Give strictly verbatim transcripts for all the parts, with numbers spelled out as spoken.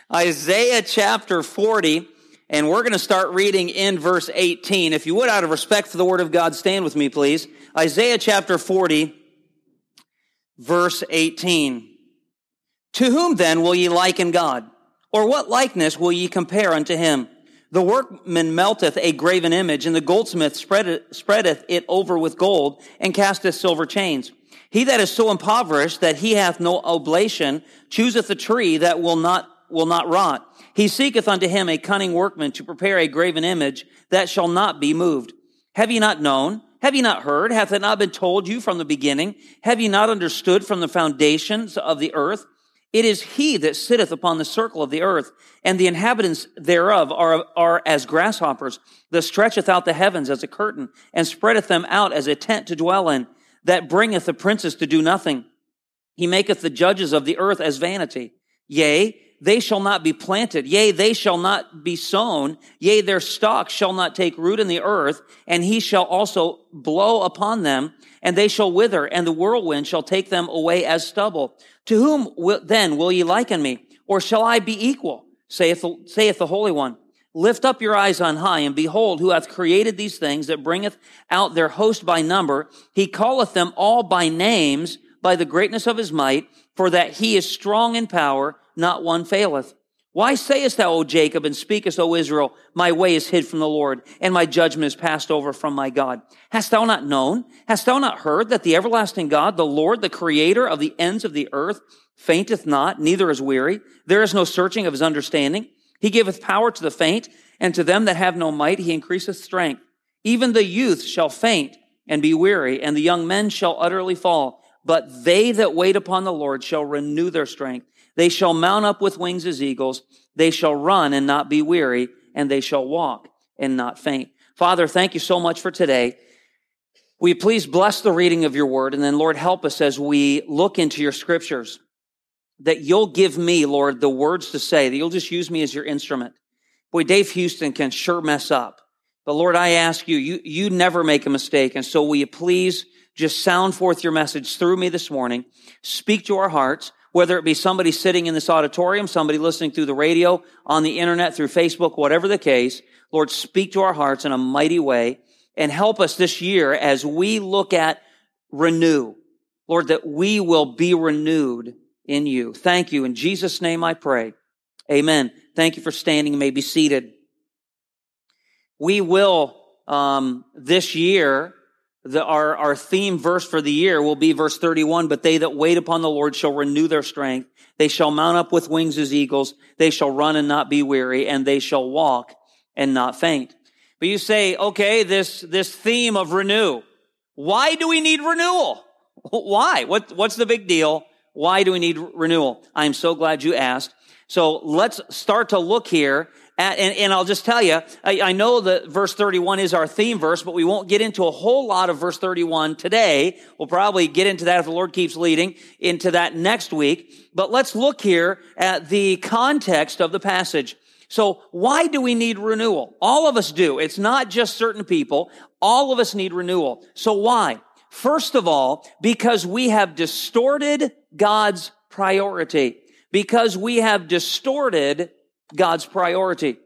Isaiah chapter forty, and we're going to start reading in verse eighteen. If you would, out of respect for the word of God, stand with me, please. Isaiah chapter forty, verse eighteen. To whom then will ye liken God? Or what likeness will ye compare unto him? The workman melteth a graven image, and the goldsmith spreadeth it over with gold, and casteth silver chains. He that is so impoverished that he hath no oblation chooseth a tree that will not will not rot. He seeketh unto him a cunning workman to prepare a graven image that shall not be moved. Have ye not known? Have ye not heard? Hath it not been told you from the beginning? Have ye not understood from the foundations of the earth? It is he that sitteth upon the circle of the earth, and the inhabitants thereof are, are as grasshoppers, that stretcheth out the heavens as a curtain, and spreadeth them out as a tent to dwell in, that bringeth the princes to do nothing. He maketh the judges of the earth as vanity. Yea, they shall not be planted. Yea, they shall not be sown. Yea, their stalk shall not take root in the earth, and he shall also blow upon them, and they shall wither, and the whirlwind shall take them away as stubble. To whom will, then will ye liken me? Or shall I be equal? Saith the, saith the Holy One. Lift up your eyes on high, and behold, who hath created these things, that bringeth out their host by number. He calleth them all by names, by the greatness of his might, for that he is strong in power, not one faileth. Why sayest thou, O Jacob, and speakest, O Israel, my way is hid from the Lord, and my judgment is passed over from my God? Hast thou not known? Hast thou not heard that the everlasting God, the Lord, the creator of the ends of the earth, fainteth not, neither is weary? There is no searching of his understanding. He giveth power to the faint, and to them that have no might he increaseth strength. Even the youth shall faint and be weary, and the young men shall utterly fall. But they that wait upon the Lord shall renew their strength. They shall mount up with wings as eagles. They shall run and not be weary, and they shall walk and not faint. Father, thank you so much for today. Will you please bless the reading of your word, and then, Lord, help us as we look into your scriptures, that you'll give me, Lord, the words to say, that you'll just use me as your instrument. Boy, Dave Houston can sure mess up. But, Lord, I ask you, you, you never make a mistake, and so will you please just sound forth your message through me this morning. Speak to our hearts, whether it be somebody sitting in this auditorium, somebody listening through the radio, on the internet, through Facebook, whatever the case. Lord, speak to our hearts in a mighty way and help us this year as we look at renew. Lord, that we will be renewed in you. Thank you. In Jesus' name I pray. Amen. Thank you for standing. You may be seated. We will, um, this year, The, our, our theme verse for the year will be verse thirty-one, but they that wait upon the Lord shall renew their strength. They shall mount up with wings as eagles. They shall run and not be weary, and they shall walk and not faint. But you say, okay, this, this theme of renew, why do we need renewal? Why? What, what's the big deal? Why do we need renewal? I'm so glad you asked. So let's start to look here. And, and, and I'll just tell you, I, I know that verse thirty-one is our theme verse, but we won't get into a whole lot of verse thirty-one today. We'll probably get into that if the Lord keeps leading, into that next week. But let's look here at the context of the passage. So why do we need renewal? All of us do. It's not just certain people. All of us need renewal. So why? First of all, because we have distorted God's priority. Because we have distorted God's priority.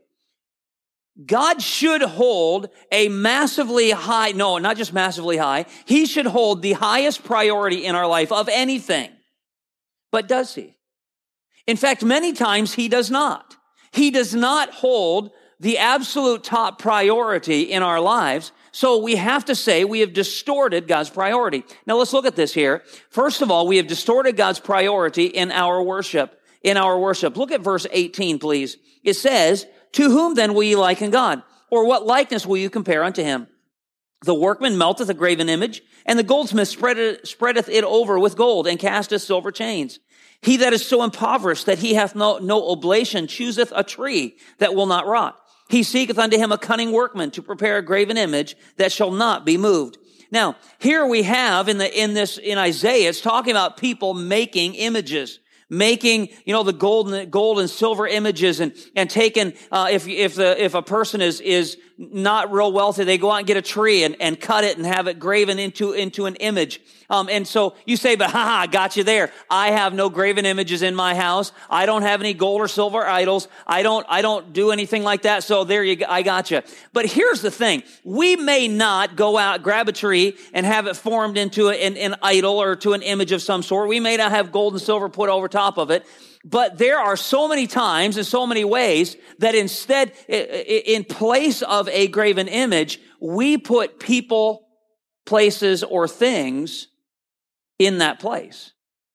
God should hold a massively high, no, not just massively high, he should hold the highest priority in our life of anything. But does he? In fact, many times he does not. He does not hold the absolute top priority in our lives. So we have to say we have distorted God's priority. Now let's look at this here. First of all, we have distorted God's priority in our worship. In our worship. Look at verse eighteen, please. It says, to whom then will ye liken God? Or what likeness will you compare unto him? The workman melteth a graven image, and the goldsmith spreadeth, spreadeth it over with gold, and casteth silver chains. He that is so impoverished that he hath no, no oblation chooseth a tree that will not rot. He seeketh unto him a cunning workman to prepare a graven image that shall not be moved. Now, here we have in the in this in Isaiah, it's talking about people making images. making, you know, the gold and, gold and silver images and, and taking, uh, if, if the, if a person is, is not real wealthy, they go out and get a tree and, and cut it and have it graven into, into an image. Um, and so you say, but haha, I got you there. I have no graven images in my house. I don't have any gold or silver idols. I don't, I don't do anything like that. So there you go. I got you. But here's the thing. We may not go out, grab a tree and have it formed into an, an idol or to an image of some sort. We may not have gold and silver put over top of it. But there are so many times and so many ways that instead, in place of a graven image, we put people, places, or things in that place.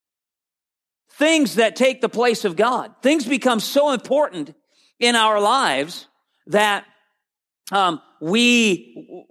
Things that take the place of God. Things become so important in our lives that um, we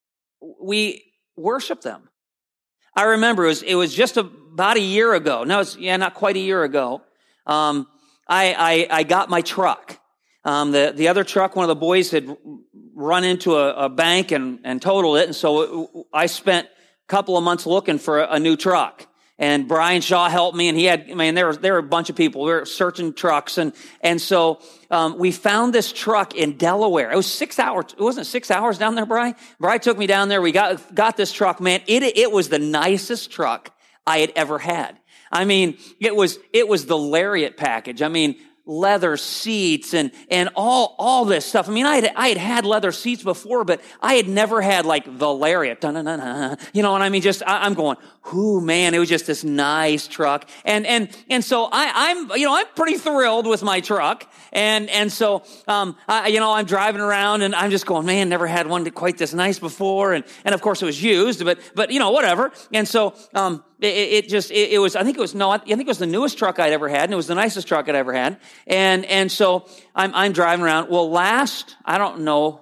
we worship them. I remember it was, it was just about a year ago. No, it's yeah, not quite a year ago. Um, I, I I got my truck. Um, the the other truck, one of the boys had run into a, a bank and and totaled it, and so I spent couple of months looking for a, a new truck. And Brian Shaw helped me, and he had, I mean, there were, there were a bunch of people. We were searching trucks, and, and so, um, we found this truck in Delaware. It was six hours, it wasn't six hours down there, Brian? Brian took me down there. We got, got this truck, man. It, it was the nicest truck I had ever had. I mean, it was, it was the Lariat package. I mean, leather seats and, and all, all this stuff. I mean, I had, I had had leather seats before, but I had never had like the Lariat. Dun-dun-dun-dun. You know what I mean? Just, I, I'm going, whoo, man, it was just this nice truck. And, and, and so I, I'm, you know, I'm pretty thrilled with my truck. And, and so, um, I, you know, I'm driving around and I'm just going, man, never had one quite this nice before. And, and of course it was used, but, but, you know, whatever. And so, um, it, it just, it, it was, I think it was, no, I think it was the newest truck I'd ever had. And it was the nicest truck I'd ever had. And, and so I'm, I'm driving around. Well, last, I don't know,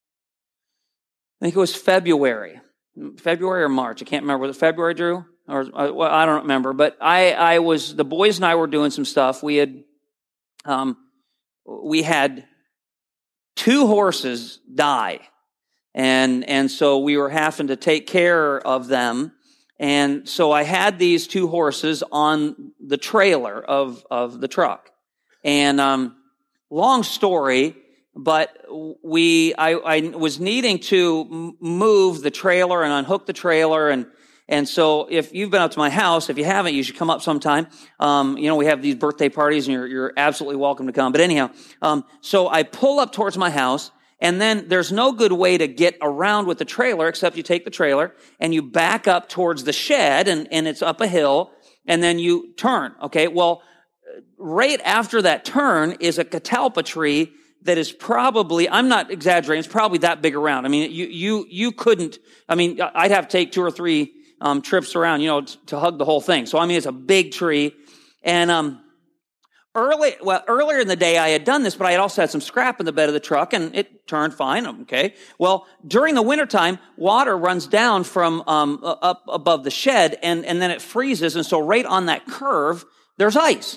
I think it was February, February or March. I can't remember. Was it February, Drew? Or, uh, well, I don't remember. But I, I was, the boys and I were doing some stuff. We had, um, we had two horses die. And, and so we were having to take care of them. And so I had these two horses on the trailer of, of the truck. And, um, long story, but we, I, I was needing to move the trailer and unhook the trailer. And, and so if you've been up to my house, if you haven't, you should come up sometime. Um, you know, we have these birthday parties and you're, you're absolutely welcome to come. But anyhow, um, so I pull up towards my house. And then there's no good way to get around with the trailer except you take the trailer and you back up towards the shed and, and it's up a hill and then you turn. Okay. Well, right after that turn is a catalpa tree that is probably, I'm not exaggerating, it's probably that big around. I mean, you, you, you couldn't, I mean, I'd have to take two or three, um, trips around, you know, to, to hug the whole thing. So, I mean, it's a big tree. And, um, Early, well, earlier in the day I had done this, but I had also had some scrap in the bed of the truck and it turned fine. Okay. Well, during the wintertime, water runs down from, um, up above the shed and, and then it freezes. And so right on that curve, there's ice.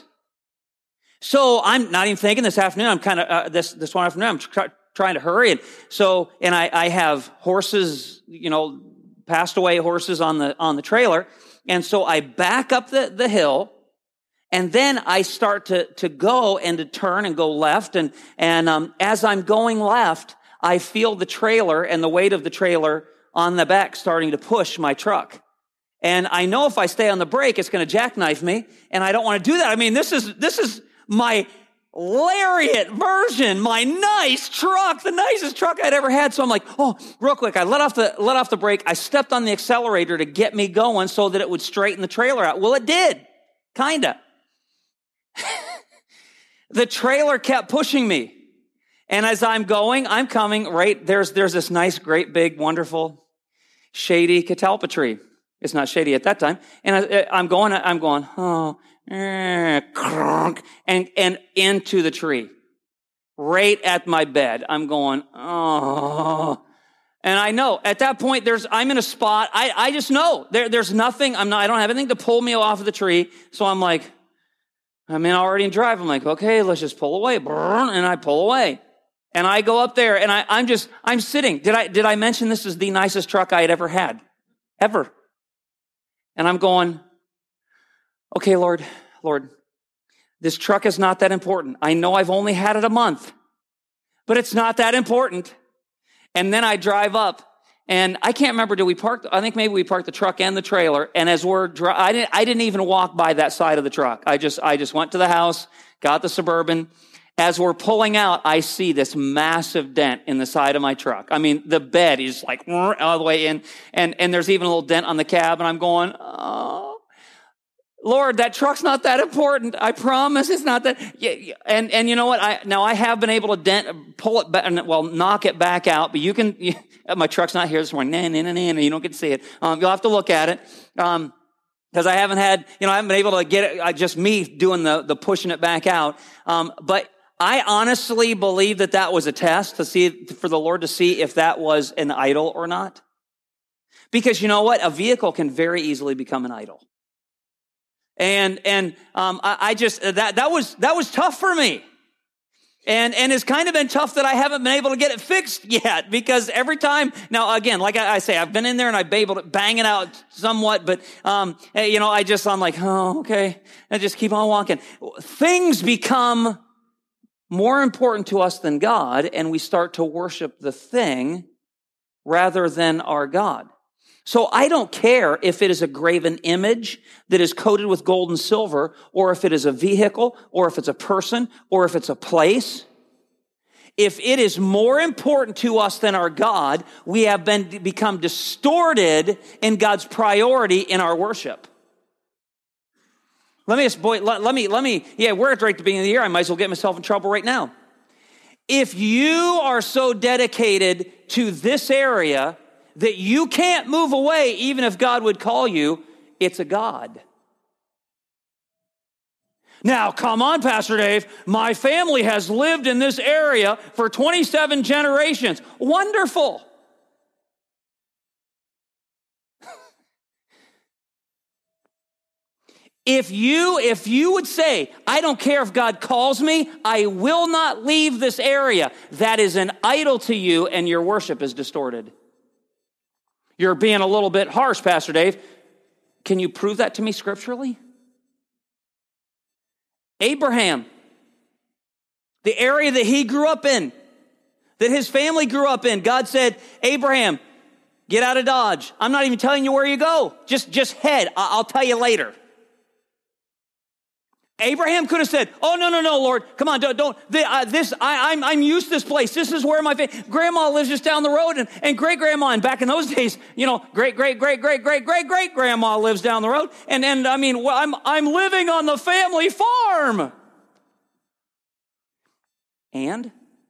So I'm not even thinking this afternoon. I'm kind of, uh, this, this one afternoon, I'm tr- trying to hurry. And so, and I, I have horses, you know, passed away horses on the, on the trailer. And so I back up the, the hill. And then I start to, to go and to turn and go left. And, and, um, as I'm going left, I feel the trailer and the weight of the trailer on the back starting to push my truck. And I know if I stay on the brake, it's going to jackknife me. And I don't want to do that. I mean, this is, this is my Lariat version, my nice truck, the nicest truck I'd ever had. So I'm like, oh, real quick. I let off the, let off the brake. I stepped on the accelerator to get me going so that it would straighten the trailer out. Well, it did. Kinda. The trailer kept pushing me. And as I'm going, I'm coming right, there's, there's this nice, great, big, wonderful, shady catalpa tree. It's not shady at that time. And I, I'm going, I'm going, oh, eh, and, and into the tree. Right at my bed. I'm going, oh. And I know at that point there's, I'm in a spot. I, I just know there, there's nothing. I'm not, I don't have anything to pull me off of the tree. So I'm like, I'm in already in drive. I'm like, okay, let's just pull away. And I pull away. And I go up there and I, I'm just, I'm sitting. Did I, did I mention this is the nicest truck I had ever had? Ever. And I'm going, okay, Lord, Lord, This truck is not that important. I know I've only had it a month, but it's not that important. And then I drive up, and I can't remember, did we park, I think maybe we parked the truck and the trailer, and as we're, dri- I didn't, I didn't even walk by that side of the truck. I just, I just went to the house, got the Suburban. As we're pulling out, I see this massive dent in the side of my truck. I mean, the bed is like all the way in, and, and there's even a little dent on the cab, and I'm going, oh, Lord, that truck's not that important. I promise it's not that. Yeah, and, and you know what? I, now I have been able to dent, pull it back, well, knock it back out, but you can, you, my truck's not here this morning. Nah, nah, nah, nah, you don't get to see it. Um, you'll have to look at it. Um, cause I haven't had, you know, I haven't been able to get it, I, just me doing the, the pushing it back out. Um, but I honestly believe that that was a test to see, for the Lord to see if that was an idol or not. Because you know what? A vehicle can very easily become an idol. And, and, um, I, I just, that, that was, that was tough for me. And, and it's kind of been tough that I haven't been able to get it fixed yet, because every time, now again, like I, I say, I've been in there and I've been able to bang it out somewhat, but, um, you know, I just, I'm like, oh, okay. I just keep on walking. Things become more important to us than God, and we start to worship the thing rather than our God. So I don't care if it is a graven image that is coated with gold and silver, or if it is a vehicle, or if it's a person, or if it's a place. If it is more important to us than our God, we have been become distorted in God's priority in our worship. Let me just, boy, let, let me, let me, yeah, we're at right at the beginning of the year. I might as well get myself in trouble right now. If you are so dedicated to this area that you can't move away, even if God would call you, it's a God. Now, come on, Pastor Dave. My family has lived in this area for twenty-seven generations. Wonderful. If you, if you would say, I don't care if God calls me, I will not leave this area, that is an idol to you, and your worship is distorted. You're being a little bit harsh, Pastor Dave. Can you prove that to me scripturally? Abraham, the area that he grew up in, that his family grew up in, God said, Abraham, get out of Dodge. I'm not even telling you where you go. Just, just head. I'll tell you later. Abraham could have said, oh, no, no, no, Lord, come on, don't, don't uh, this, I, I'm, I'm used to this place. This is where my fa- grandma lives just down the road, and, and great grandma, and back in those days, you know, great, great, great, great, great, great, great grandma lives down the road. And, and I mean, well, I'm, I'm living on the family farm. And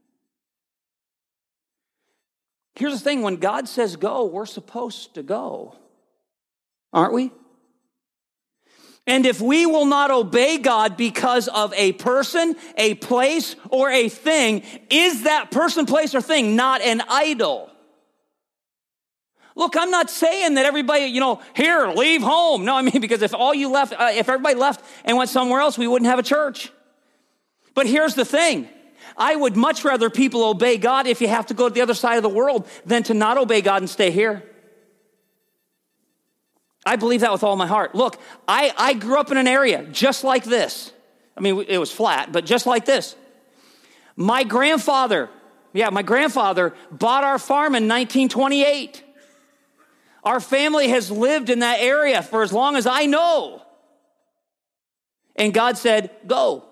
here's the thing, when God says go, we're supposed to go. Aren't we? And if we will not obey God because of a person, a place, or a thing, is that person, place, or thing not an idol? Look, I'm not saying that everybody, you know, here, leave home. No, I mean, because if all you left, uh, if everybody left and went somewhere else, we wouldn't have a church. But here's the thing. I would much rather people obey God if you have to go to the other side of the world than to not obey God and stay here. I believe that with all my heart. Look, I, I grew up in an area just like this. I mean, it was flat, but just like this. My grandfather, yeah, my grandfather bought our farm in nineteen twenty-eight. Our family has lived in that area for as long as I know. And God said, go.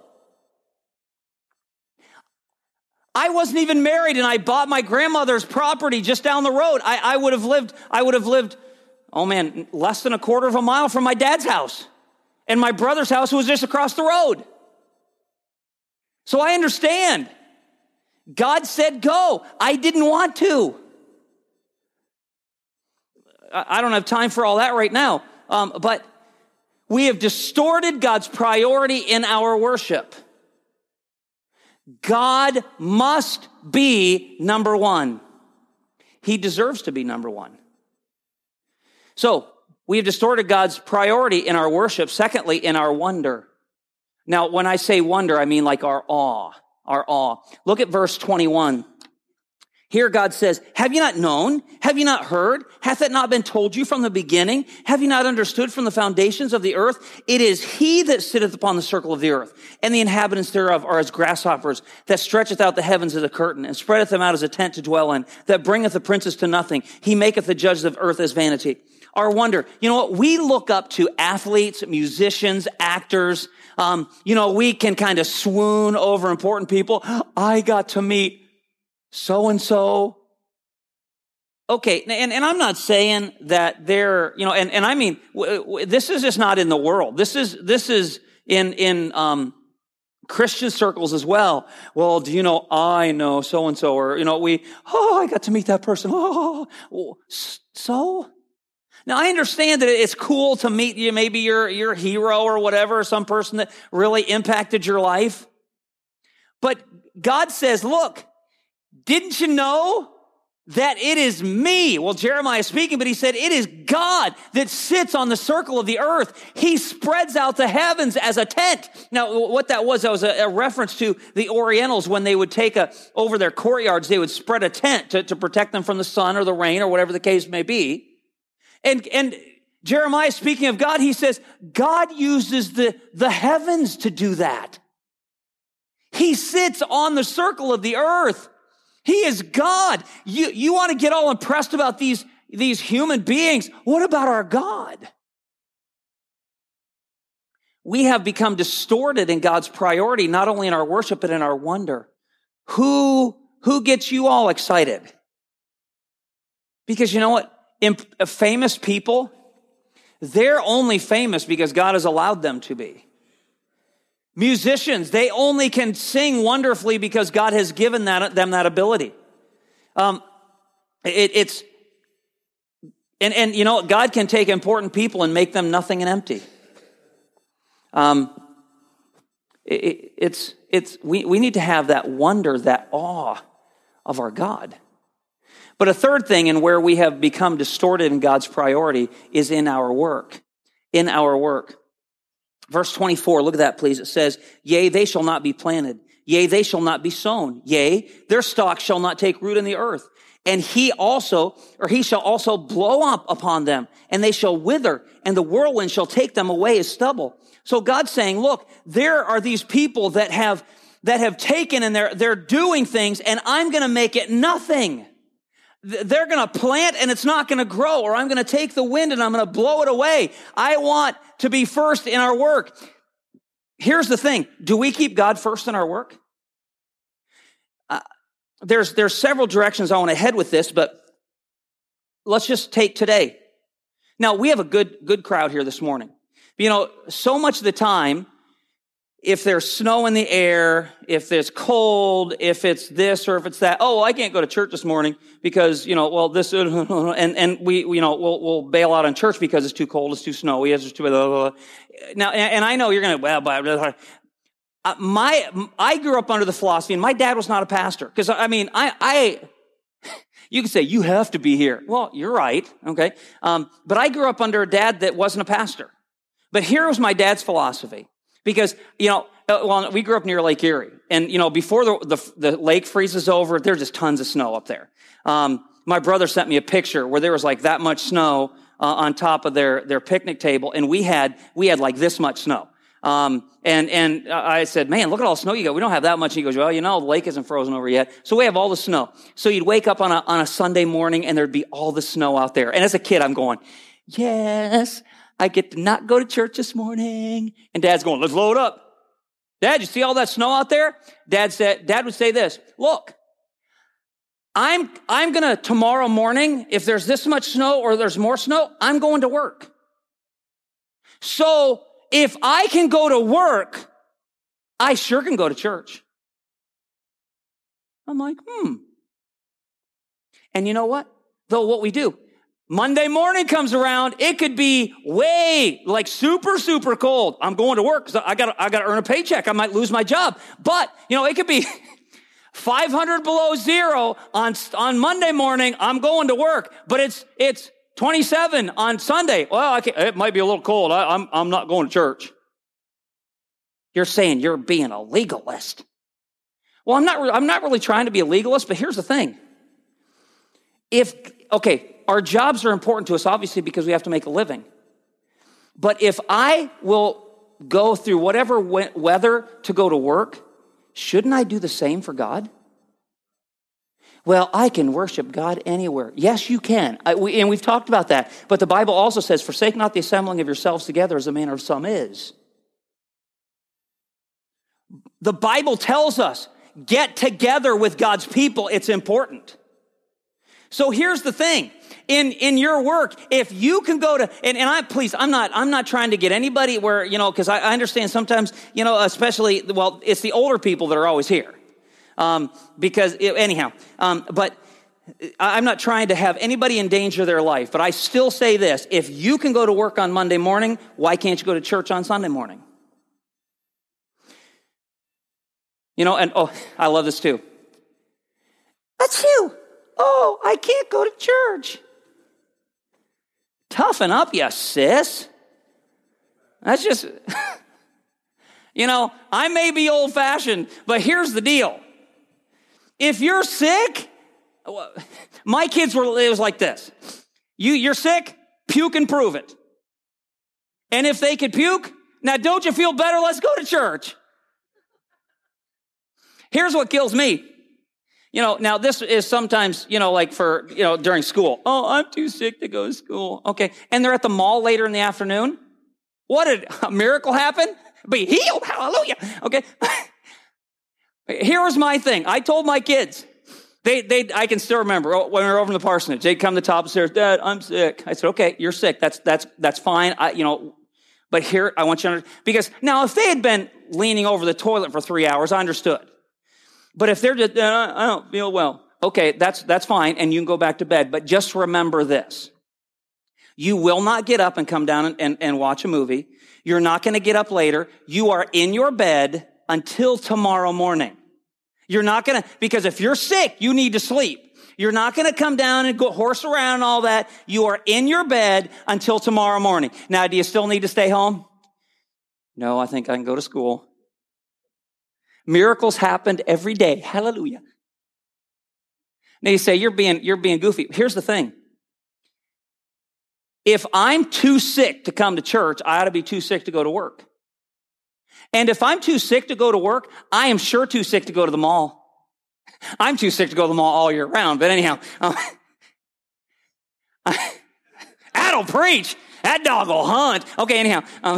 I wasn't even married, and I bought my grandmother's property just down the road. I, I would have lived, I would have lived Oh man, less than a quarter of a mile from my dad's house. And my brother's house was just across the road. So I understand. God said go. I didn't want to. I don't have time for all that right now. Um, but we have distorted God's priority in our worship. God must be number one. He deserves to be number one. So, we have distorted God's priority in our worship. Secondly, in our wonder. Now, when I say wonder, I mean like our awe. Our awe. Look at verse twenty-one. Here God says, have you not known? Have you not heard? Hath it not been told you from the beginning? Have you not understood from the foundations of the earth? It is he that sitteth upon the circle of the earth, and the inhabitants thereof are as grasshoppers, that stretcheth out the heavens as a curtain, and spreadeth them out as a tent to dwell in, that bringeth the princes to nothing. He maketh the judges of earth as vanity. Our wonder, you know what? We look up to athletes, musicians, actors. Um, you know, we can kind of swoon over important people. I got to meet so-and-so. Okay, and, and I'm not saying that they're, you know, and, and I mean, w- w- this is just not in the world. This is, this is in, in, um, Christian circles as well. Well, do you know, I know so-and-so, or, you know, we, oh, I got to meet that person. Oh, well, so? Now, I understand that it's cool to meet you, maybe your, your hero or whatever, some person that really impacted your life. But God says, look, didn't you know that it is me? Well, Jeremiah is speaking, but he said, it is God that sits on the circle of the earth. He spreads out the heavens as a tent. Now, what that was, that was a, a reference to the Orientals when they would take a, over their courtyards, they would spread a tent to, to protect them from the sun or the rain or whatever the case may be. And, and Jeremiah, speaking of God, he says, God uses the, the heavens to do that. He sits on the circle of the earth. He is God. You, you want to get all impressed about these, these human beings. What about our God? We have become distorted in God's priority, not only in our worship, but in our wonder. Who, who gets you all excited? Because you know what? In, uh, famous people, they're only famous because God has allowed them to be. Musicians, they only can sing wonderfully because God has given that, them that ability. Um, it, it's, and, and you know, God can take important people and make them nothing and empty. Um, it, it's, it's, we, we need to have that wonder, that awe of our God. But a third thing, and where we have become distorted in God's priority, is in our work. In our work. Verse twenty-four, look at that, please. It says, yea, they shall not be planted. Yea, they shall not be sown. Yea, their stalk shall not take root in the earth. And he also, or he shall also blow up upon them, and they shall wither, and the whirlwind shall take them away as stubble. So God's saying, look, there are these people that have, that have taken and they're, they're doing things, and I'm going to make it nothing. They're going to plant and it's not going to grow, or I'm going to take the wind and I'm going to blow it away. I want to be first in our work. Here's the thing. Do we keep God first in our work? Uh, there's, there's several directions I want to head with this, but let's just take today. Now, we have a good, good crowd here this morning. You know, so much of the time, if there's snow in the air, if it's cold, if it's this or if it's that, oh, I can't go to church this morning because, you know, well, this, and, and we, you know, we'll, we'll bail out on church because it's too cold, it's too snowy, it's too, blah, blah, blah. Now, and I know you're going to, well, blah, blah, blah. Uh, my, I grew up under the philosophy, and my dad was not a pastor. Because, I mean, I, I, you could say, you have to be here. Well, you're right, okay? Um, but I grew up under a dad that wasn't a pastor. But here was my dad's philosophy. Because, you know, well, we grew up near Lake Erie. And, you know, before the, the, the lake freezes over, there's just tons of snow up there. Um, my brother sent me a picture where there was like that much snow uh, on top of their, their picnic table. And we had, we had like this much snow. Um, and, and I said, man, look at all the snow you got. We don't have that much. And he goes, well, you know, the lake isn't frozen over yet. So we have all the snow. So you'd wake up on a, on a Sunday morning and there'd be all the snow out there. And as a kid, I'm going, yes, I get to not go to church this morning. And Dad's going, let's load up. Dad, you see all that snow out there? Dad said, Dad would say this, look, I'm, I'm going to tomorrow morning, if there's this much snow or there's more snow, I'm going to work. So if I can go to work, I sure can go to church. I'm like, hmm. And you know what? Though what we do, Monday morning comes around, it could be way, like super, super cold. I'm going to work because I got I got to earn a paycheck. I might lose my job. But, you know, it could be five hundred below zero on, on Monday morning. I'm going to work. But it's it's twenty-seven on Sunday. Well, I can't, it might be a little cold. I, I'm I'm not going to church. You're saying you're being a legalist. Well, I'm not. I'm not really trying to be a legalist. But here's the thing: if, okay, our jobs are important to us, obviously, because we have to make a living. But if I will go through whatever we- weather to go to work, shouldn't I do the same for God? Well, I can worship God anywhere. Yes, you can. I, we, and we've talked about that. But the Bible also says, forsake not the assembling of yourselves together as the manner of some is. The Bible tells us, get together with God's people. It's important. So here's the thing. In, in your work, if you can go to, and, and I, please, I'm not, I'm not trying to get anybody where, you know, because I, I understand sometimes, you know, especially, well, it's the older people that are always here. Um, because it, anyhow, um, but I'm not trying to have anybody endanger their life, but I still say this. If you can go to work on Monday morning, why can't you go to church on Sunday morning? You know, and oh, I love this too. That's you. Oh, I can't go to church. Toughen up, you sis. That's just, you know, I may be old-fashioned, but here's the deal. If you're sick, my kids were, it was like this. You, you're sick, puke and prove it. And if they could puke, now don't you feel better? Let's go to church. Here's what kills me. You know, now this is sometimes, you know, like for, you know, during school. Oh, I'm too sick to go to school. Okay. And they're at the mall later in the afternoon. What did a miracle happen? Be healed. Hallelujah. Okay. Here was my thing. I told my kids, they, they, I can still remember when we were over in the parsonage, they'd come to the top of the stairs, Dad, I'm sick. I said, okay, you're sick. That's, that's, that's fine. I, you know, but here, I want you to, because now if they had been leaning over the toilet for three hours, I understood. But if they're just, uh, I don't feel well. Okay, that's, that's fine. And you can go back to bed. But just remember this. You will not get up and come down and, and, and watch a movie. You're not going to get up later. You are in your bed until tomorrow morning. You're not going to, because if you're sick, you need to sleep. You're not going to come down and go horse around and all that. You are in your bed until tomorrow morning. Now, do you still need to stay home? No, I think I can go to school. Miracles happened every day. Hallelujah. Now you say, you're being, you're being goofy. Here's the thing. If I'm too sick to come to church, I ought to be too sick to go to work. And if I'm too sick to go to work, I am sure too sick to go to the mall. I'm too sick to go to the mall all year round. But anyhow, um, that'll preach. That dog will hunt. Okay, anyhow. Um,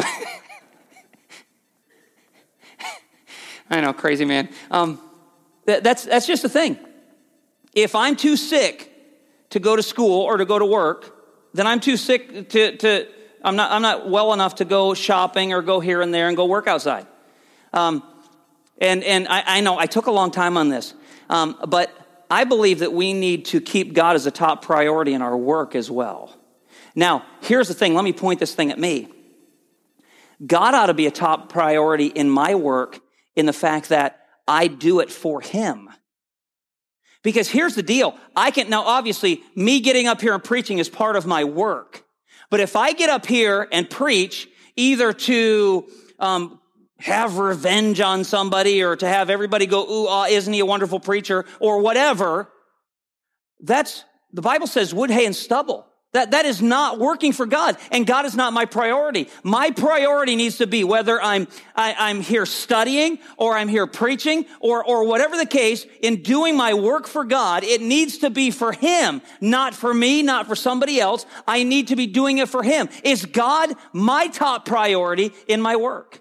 I know, crazy man. Um, that, that's that's just the thing. If I'm too sick to go to school or to go to work, then I'm too sick to, to I'm not I'm not well enough to go shopping or go here and there and go work outside. Um, and and I, I know I took a long time on this, um, but I believe that we need to keep God as a top priority in our work as well. Now, here's the thing. Let me point this thing at me. God ought to be a top priority in my work in the fact that I do it for Him. Because here's the deal. I can, now obviously, me getting up here and preaching is part of my work. But if I get up here and preach either to um, have revenge on somebody or to have everybody go, ooh, ah, isn't he a wonderful preacher, or whatever, that's, the Bible says wood, hay, and stubble. That, that is not working for God, and God is not my priority. My priority needs to be whether I'm, I, I'm here studying or I'm here preaching or, or whatever the case, in doing my work for God, it needs to be for Him, not for me, not for somebody else. I need to be doing it for Him. Is God my top priority in my work?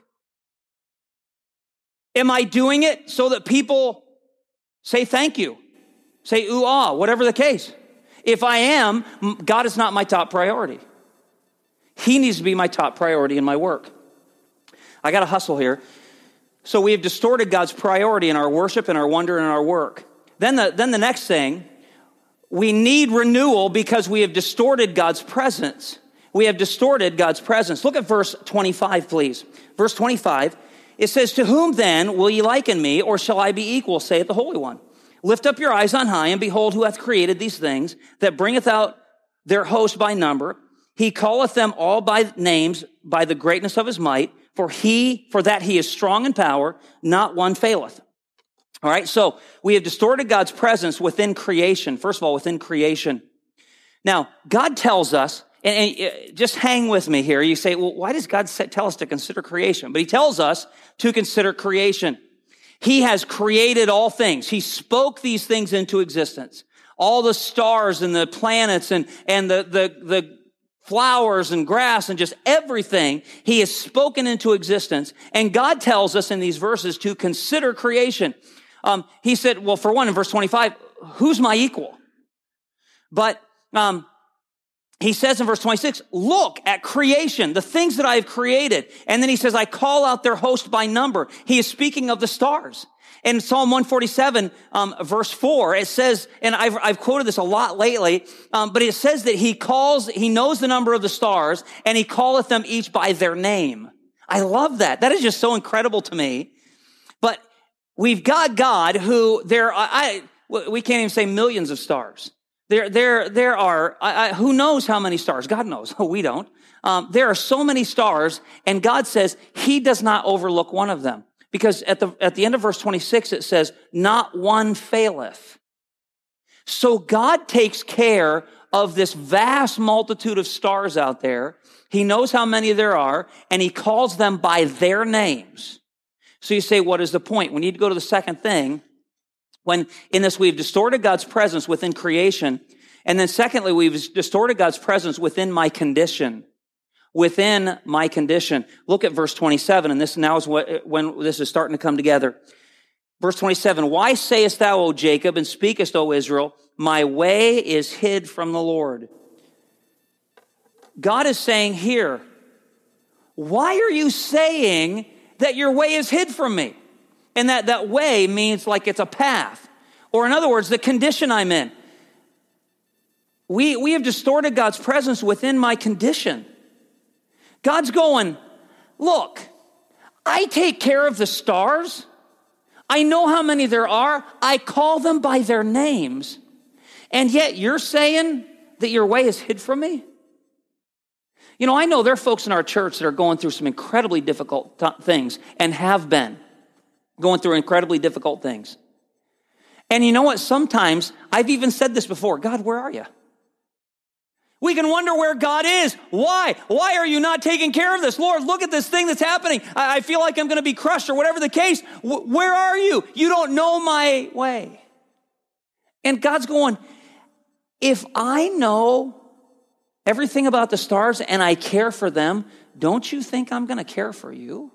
Am I doing it so that people say thank you, say ooh, ah, whatever the case? If I am, God is not my top priority. He needs to be my top priority in my work. I got to hustle here. So we have distorted God's priority in our worship and our wonder and our work. Then the, then the next thing, we need renewal because we have distorted God's presence. We have distorted God's presence. Look at verse twenty-five, please. Verse twenty-five, it says, to whom then will ye liken me, or shall I be equal, saith the Holy One? Lift up your eyes on high, and behold who hath created these things, that bringeth out their host by number. He calleth them all by names, by the greatness of his might, for he, for that he is strong in power, not one faileth. All right, so we have distorted God's presence within creation. First of all, within creation. Now, God tells us, and, and just hang with me here. You say, well, why does God tell us to consider creation? But he tells us to consider creation. He has created all things. He spoke these things into existence. All the stars and the planets and, and the, the, the flowers and grass and just everything he has spoken into existence. And God tells us in these verses to consider creation. Um, he said, well, for one, in verse twenty-five, who's my equal? But um, he says in verse twenty-six, look at creation, the things that I have created. And then he says, I call out their host by number. He is speaking of the stars. In Psalm one forty-seven, um, verse four, it says, and I've, I've quoted this a lot lately, um, but it says that he calls, he knows the number of the stars, and he calleth them each by their name. I love that. That is just so incredible to me. But we've got God who there, I, we can't even say millions of stars. There, there, there are, I, I, who knows how many stars? God knows. We don't. Um, there are so many stars, and God says he does not overlook one of them. Because at the, at the end of verse twenty-six, it says, not one faileth. So God takes care of this vast multitude of stars out there. He knows how many there are, and he calls them by their names. So you say, what is the point? We need to go to the second thing. When in this we've distorted God's presence within creation. And then secondly, we've distorted God's presence within my condition. Within my condition. Look at verse twenty-seven, and this now is what, when this is starting to come together. Verse twenty-seven, why sayest thou, O Jacob, and speakest, O Israel, my way is hid from the Lord? God is saying here, why are you saying that your way is hid from me? And that, that way means like it's a path. Or in other words, the condition I'm in. We, we have distorted God's presence within my condition. God's going, look, I take care of the stars. I know how many there are. I call them by their names. And yet you're saying that your way is hid from me? You know, I know there are folks in our church that are going through some incredibly difficult th- things and have been going through incredibly difficult things. And you know what? Sometimes, I've even said this before, God, where are you? We can wonder where God is. Why? Why are you not taking care of this? Lord, look at this thing that's happening. I, I feel like I'm going to be crushed or whatever the case. W- where are you? You don't know my way. And God's going, if I know everything about the stars and I care for them, don't you think I'm going to care for you?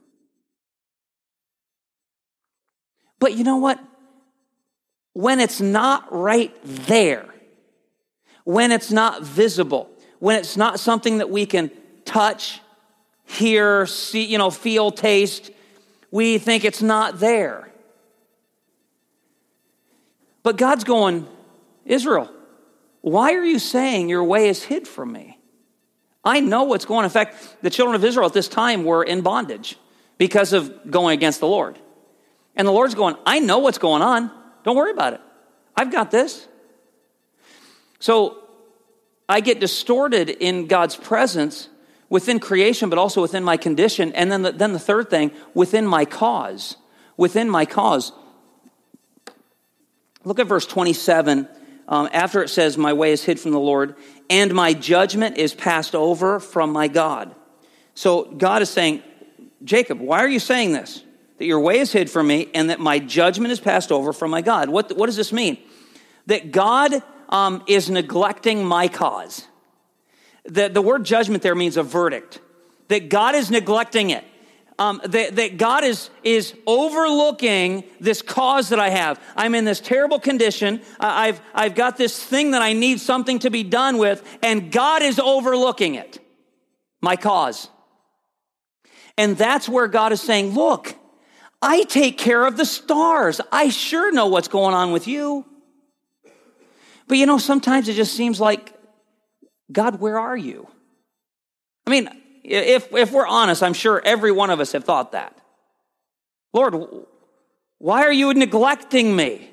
But you know what? When it's not right there, when it's not visible, when it's not something that we can touch, hear, see, you know, feel, taste, we think it's not there. But God's going, Israel, why are you saying your way is hid from me? I know what's going on. In fact, the children of Israel at this time were in bondage because of going against the Lord. And the Lord's going, I know what's going on. Don't worry about it. I've got this. So I get distorted in God's presence within creation, but also within my condition. And then the, then the third thing, within my cause. Within my cause. Look at verse twenty-seven. Um, after it says, my way is hid from the Lord, and my judgment is passed over from my God. So God is saying, Jacob, why are you saying this? That your way is hid from me, and that my judgment is passed over from my God. What, what does this mean? That God um, is neglecting my cause. The, the word judgment there means a verdict. That God is neglecting it. Um, that, that God is, is overlooking this cause that I have. I'm in this terrible condition. Uh, I've, I've got this thing that I need something to be done with, and God is overlooking it. My cause. And that's where God is saying, look, I take care of the stars. I sure know what's going on with you. But you know, sometimes it just seems like, God, where are you? I mean, if, if we're honest, I'm sure every one of us have thought that. Lord, why are you neglecting me?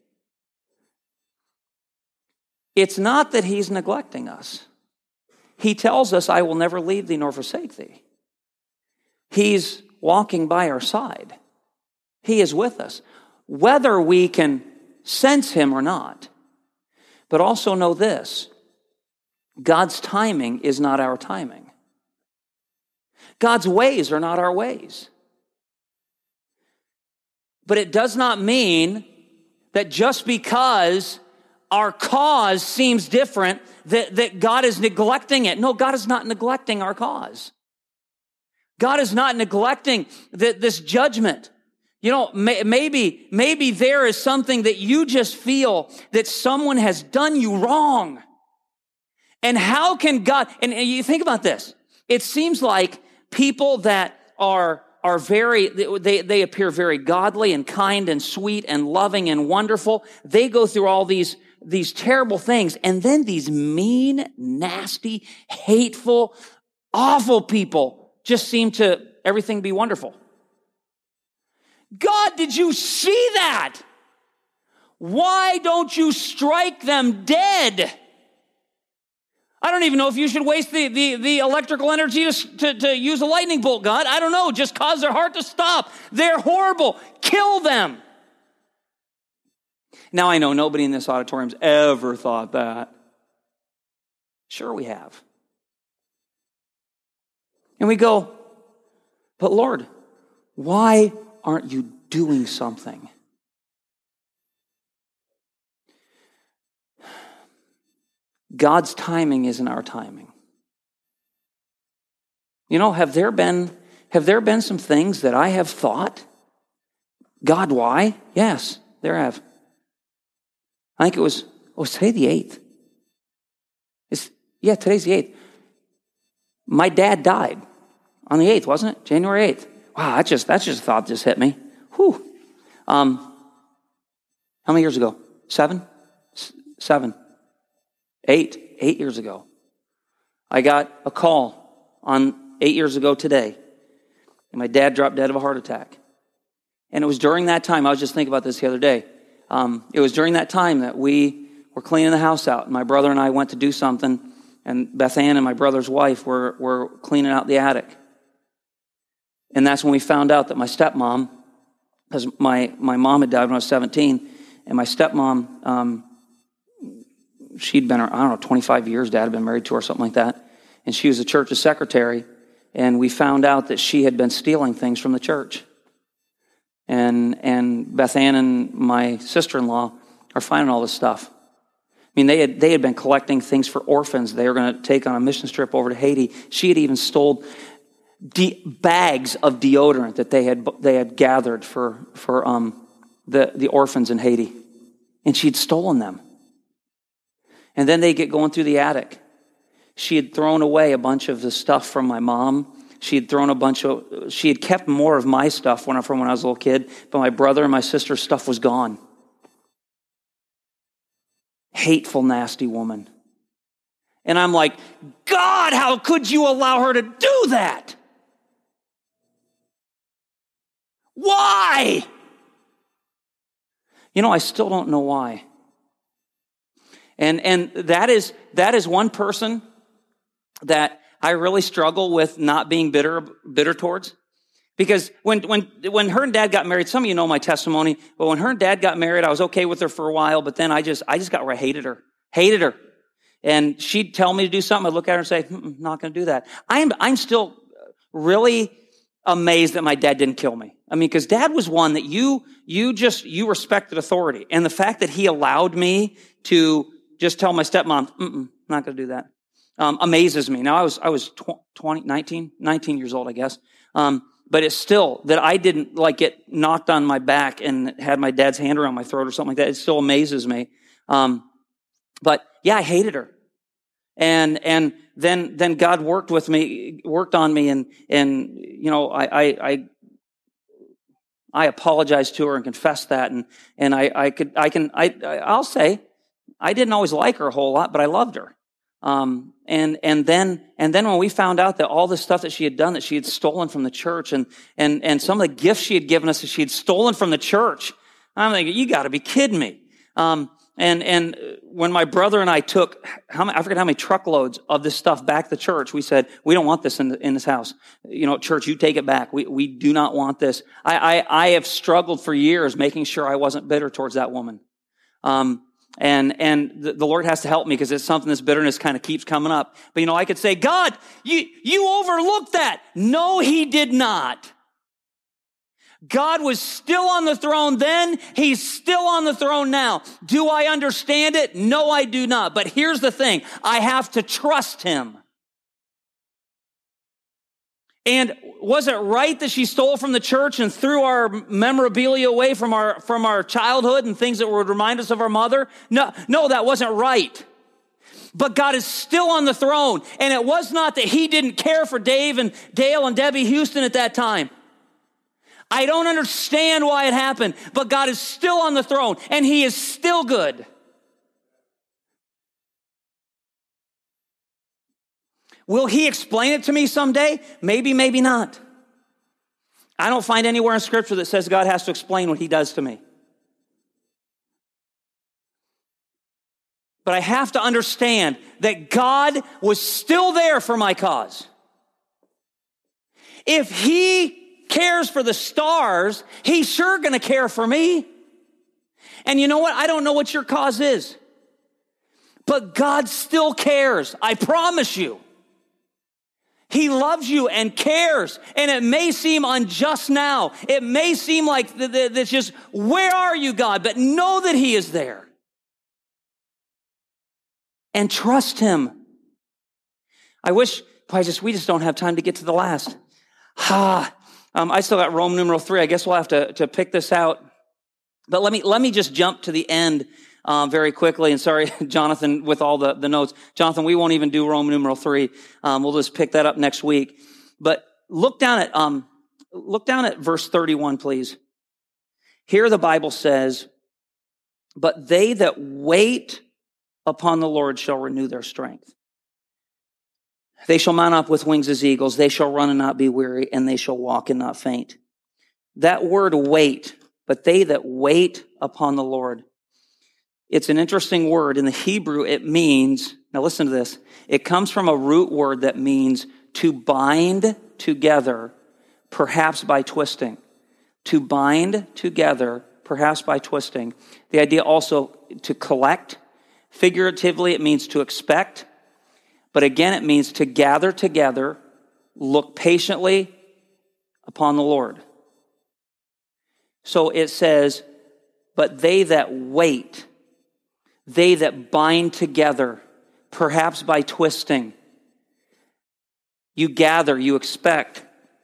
It's not that he's neglecting us. He tells us, I will never leave thee nor forsake thee. He's walking by our side. He is with us. whether we can sense him or not. But also know this, God's timing is not our timing. God's ways are not our ways. But it does not mean that just because our cause seems different, that, that God is neglecting it. No, God is not neglecting our cause. God is not neglecting the, this judgment. You know, may, maybe, maybe there is something that you just feel that someone has done you wrong. And how can God, and, and you think about this, it seems like people that are, are very, they, they appear very godly and kind and sweet and loving and wonderful. They go through all these, these terrible things. And then these mean, nasty, hateful, awful people just seem to, everything be wonderful. God, did you see that? Why don't you strike them dead? I don't even know if you should waste the, the, the electrical energy to, to, to use a lightning bolt, God. I don't know. Just cause their heart to stop. They're horrible. Kill them. Now, I know nobody in this auditorium's ever thought that. Sure we have. And we go, but Lord, why aren't you doing something? God's timing isn't our timing. You know, have there been, have there been some things that I have thought, God, why? Yes, there have. I think it was, oh, it's today the eighth. It's, yeah, today's the eighth. My dad died on the eighth, wasn't it? January eighth. Wow, that's just, that's just a thought just hit me. Whew. Um, how many years ago? Seven? S- seven. Eight. Eight years ago. I got a call on eight years ago today. And my dad dropped dead of a heart attack. And it was during that time, I was just thinking about this the other day. Um, it was during that time that we were cleaning the house out. And my brother and I went to do something. And Beth Ann and my brother's wife were, were cleaning out the attic. And that's when we found out that my stepmom, because my, my mom had died when I was seventeen, and my stepmom, um, she'd been, I don't know, twenty-five years, Dad had been married to her or something like that, and she was the church's secretary, and we found out that she had been stealing things from the church. And and Beth Ann and my sister-in-law are finding all this stuff. I mean, they had, they had been collecting things for orphans they were going to take on a mission trip over to Haiti. She had even stole De- bags of deodorant that they had they had gathered for for um the the orphans in Haiti, and she'd stolen them. And then they get going through the attic. She had thrown away a bunch of the stuff from my mom. She had thrown a bunch of. She had kept more of my stuff when I, from when I was a little kid, but my brother and my sister's stuff was gone. Hateful, nasty woman. And I'm like, God, how could you allow her to do that? Why? You know, I still don't know why. And and that is that is one person that I really struggle with not being bitter bitter towards. Because when when when her and Dad got married, some of you know my testimony, but when her and Dad got married, I was okay with her for a while, but then I just I just got where I hated her. Hated her. And she'd tell me to do something, I'd look at her and say, mm-mm, not going to do that. I am I'm still really amazed that my dad didn't kill me. I mean, because Dad was one that you, you just, you respected authority. And the fact that he allowed me to just tell my stepmom, mm-mm, not going to do that, um, amazes me. Now, I was, I was twenty, nineteen, nineteen years old, I guess. Um, but it's still that I didn't like get knocked on my back and had my dad's hand around my throat or something like that. It still amazes me. Um, but yeah, I hated her. And, and then, then God worked with me, worked on me, and, and, you know, I, I, I, I apologized to her and confessed that, and, and I, I could, I can, I, I'll say, I didn't always like her a whole lot, but I loved her. Um, and, and then, and then when we found out that all the stuff that she had done, that she had stolen from the church, and, and, and some of the gifts she had given us that she had stolen from the church, I'm thinking, you gotta be kidding me. Um, and, and when my brother and I took, how many, I forget how many truckloads of this stuff back to the church, we said, we don't want this in, the, in this house. You know, church, you take it back. We, we do not want this. I, I, I have struggled for years making sure I wasn't bitter towards that woman. Um, and, and the, the Lord has to help me because it's something, this bitterness kind of keeps coming up. But you know, I could say, God, you, you overlooked that. No, he did not. God was still on the throne then. He's still on the throne now. Do I understand it? No, I do not. But here's the thing. I have to trust him. And was it right that she stole from the church and threw our memorabilia away from our, from our childhood and things that would remind us of our mother? No, no, that wasn't right. But God is still on the throne. And it was not that he didn't care for Dave and Dale and Debbie Houston at that time. I don't understand why it happened, but God is still on the throne, and he is still good. Will he explain it to me someday? Maybe, maybe not. I don't find anywhere in Scripture that says God has to explain what he does to me. But I have to understand that God was still there for my cause. If he cares for the stars, he's sure going to care for me. And you know what? I don't know what your cause is, but God still cares. I promise you. He loves you and cares. And it may seem unjust now. It may seem like it's just, where are you, God? But know that he is there. And trust him. I wish, I just, we just don't have time to get to the last. Ah, Um, I still got Roman numeral three. I guess we'll have to, to pick this out. But let me, let me just jump to the end, um, very quickly. And sorry, Jonathan, with all the, the notes. Jonathan, we won't even do Roman numeral three. Um, we'll just pick that up next week. But look down at, um, look down at verse thirty-one, please. Here the Bible says, but they that wait upon the Lord shall renew their strength. They shall mount up with wings as eagles. They shall run and not be weary, and they shall walk and not faint. That word wait, but they that wait upon the Lord. It's an interesting word. In the Hebrew, it means, now listen to this. It comes from a root word that means to bind together, perhaps by twisting. To bind together, perhaps by twisting. The idea also to collect. Figuratively, it means to expect. But again, it means to gather together, look patiently upon the Lord. So it says, but they that wait, they that bind together, perhaps by twisting. You gather, you expect.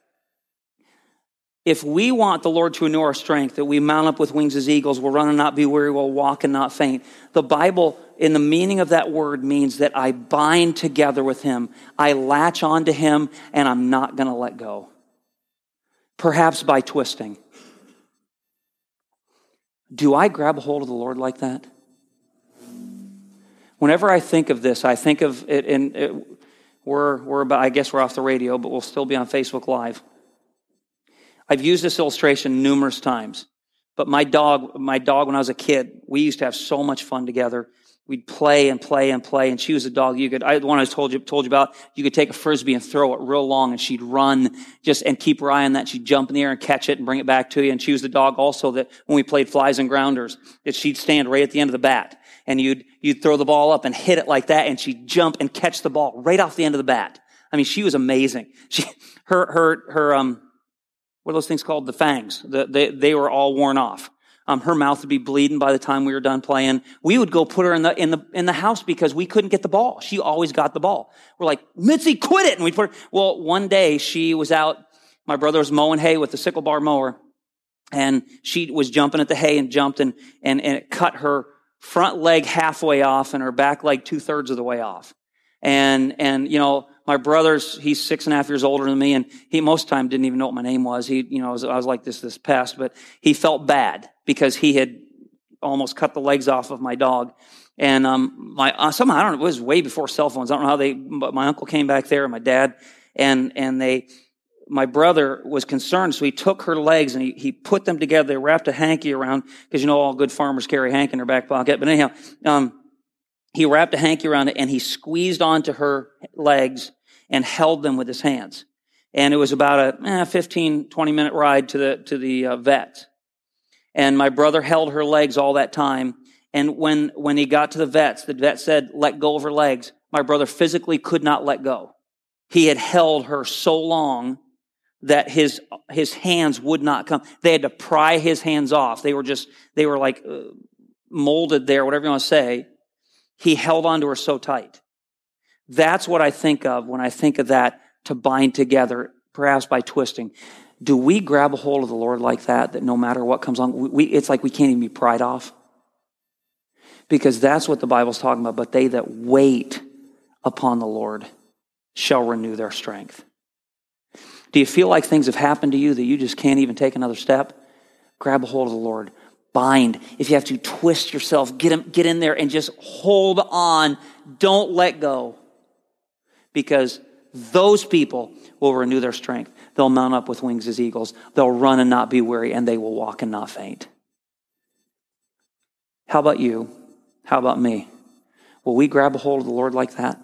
If we want the Lord to renew our strength, that we mount up with wings as eagles, we'll run and not be weary, we'll walk and not faint. The Bible, in the meaning of that word, means that I bind together with him. I latch on to him, and I'm not going to let go. Perhaps by twisting. Do I grab a hold of the Lord like that? Whenever I think of this, I think of it, and it, we're, we're about, I guess we're off the radio, but we'll still be on Facebook Live. I've used this illustration numerous times, but my dog, my dog when I was a kid, we used to have so much fun together. We'd play and play and play, and she was a dog you could, I, the one I told you, told you about, you could take a Frisbee and throw it real long, and she'd run just and keep her eye on that. She'd jump in the air and catch it and bring it back to you. And she was the dog also that when we played flies and grounders, that she'd stand right at the end of the bat, and you'd, you'd throw the ball up and hit it like that, and she'd jump and catch the ball right off the end of the bat. I mean, she was amazing. She, her, her, her, um, what are those things called? The fangs. The, they, they were all worn off. Um, her mouth would be bleeding by the time we were done playing. We would go put her in the, in the, in the house because we couldn't get the ball. She always got the ball. We're like, Mitzi, quit it. And we put her, well, one day she was out, my brother was mowing hay with the sickle bar mower, and she was jumping at the hay and jumped and, and, and it cut her front leg halfway off and her back leg two thirds of the way off. And, and, you know, my brother's, he's six and a half years older than me, and he most of the time didn't even know what my name was. He, you know, I was, I was like this this past, but he felt bad because he had almost cut the legs off of my dog. And, um, my, uh, somehow, I don't know, it was way before cell phones. I don't know how they, but my uncle came back there and my dad, and, and they, my brother was concerned, so he took her legs and he, he put them together. They wrapped a hanky around, because you know all good farmers carry a hanky in their back pocket. But anyhow, um, he wrapped a hanky around it and he squeezed onto her legs and held them with his hands. And it was about a eh, fifteen, twenty minute ride to the to the uh, vet. And my brother held her legs all that time. And when when he got to the vets, the vet said, "Let go of her legs." My brother physically could not let go. He had held her so long that his his hands would not come. They had to pry his hands off. They were just, they were like uh, molded there, whatever you want to say. He held onto her so tight. That's what I think of when I think of that, to bind together, perhaps by twisting. Do we grab a hold of the Lord like that, that no matter what comes on, we, it's like we can't even be pried off? Because that's what the Bible's talking about. But they that wait upon the Lord shall renew their strength. Do you feel like things have happened to you that you just can't even take another step? Grab a hold of the Lord. Bind. If you have to, twist yourself. Get, him, get in there and just hold on. Don't let go. Because those people will renew their strength. They'll mount up with wings as eagles. They'll run and not be weary, and they will walk and not faint. How about you? How about me? Will we grab a hold of the Lord like that?